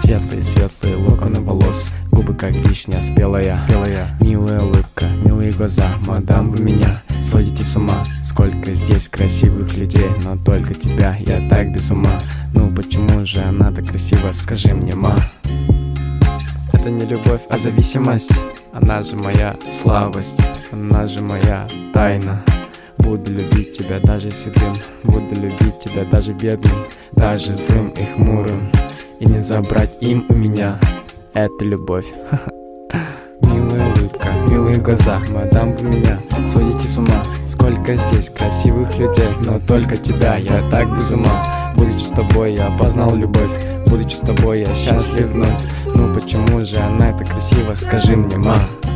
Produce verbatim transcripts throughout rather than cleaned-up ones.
Светлые-светлые локоны волос, губы как вишня спелая, спелая. Милая улыбка, милые глаза, мадам, вы меня сводите с ума. Сколько здесь красивых людей, но только тебя я так без ума. Ну почему же она так красива, скажи мне, ма? Это не любовь, а зависимость. Она же моя слабость, она же моя тайна. Буду любить тебя даже седым, буду любить тебя даже бедным, даже злым и хмурым, и не забрать им у меня эту любовь. Милая улыбка, милые глаза, мадам, вы меня сводите с ума. Сколько здесь красивых людей, но только тебя я так без ума. Будучи с тобой, я познал любовь, будучи с тобой, я счастлив вновь. Ну почему же она так красива, скажи мне, ма?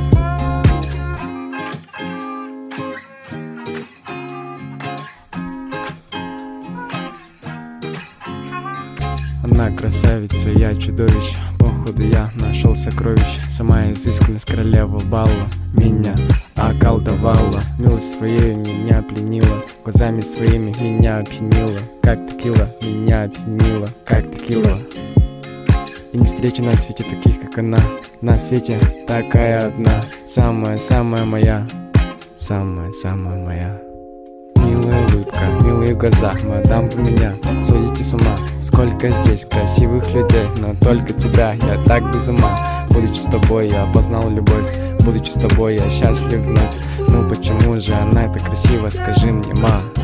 Она красавица, я чудовище. Походу я нашел сокровищ. Сама изысканность королева балла меня околдовала. Милость своей меня пленила, глазами своими меня опьянила. Как текила, меня опьянила, как текила. И не встречу на свете таких, как она. На свете такая одна, самая-самая моя, самая-самая моя. Милая улыбка, милые глаза, мадам, вы меня сводите с ума. Сколько здесь красивых людей, но только тебя я так без ума. Будучи с тобой, я познал любовь, будучи с тобой, я счастлив вновь. Ну почему же она так красива, скажи мне, ма?